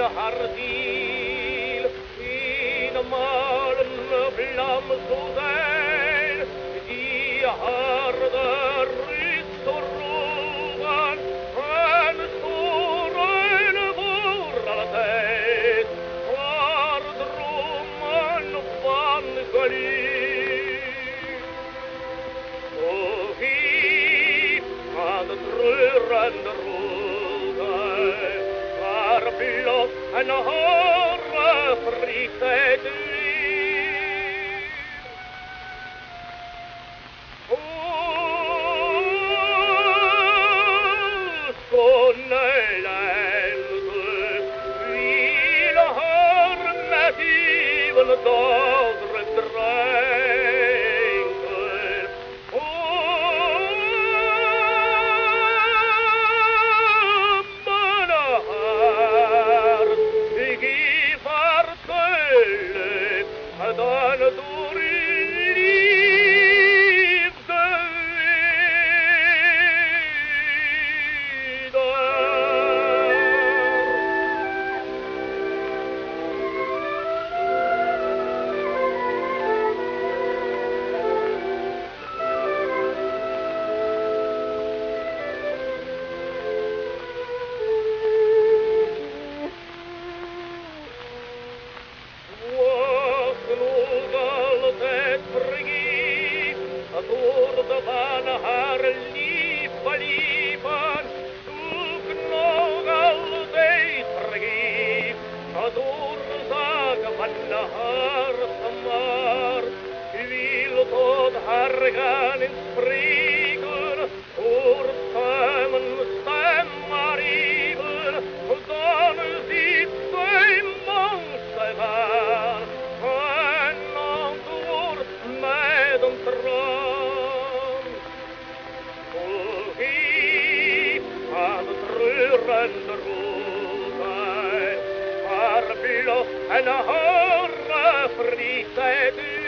haar ziel in een vlam zou zijn, die haar de rust roepen en storen voor altijd, haar dromen van geluk. O geef aan de treurende rode, haar bloed en haar friesheid weer. O schone lente, wil haar met even dodre drenken. Dan door liefde door de van haar lieven, zoek nog altijd vergeef, door de zaken van haar smaar, wil tot haar gaan in spreken, voor stemmen stem maar even, dan ziet zij manche gaan, en antwoord met een traan. Treurende rood, haar bloed en haar friesheid.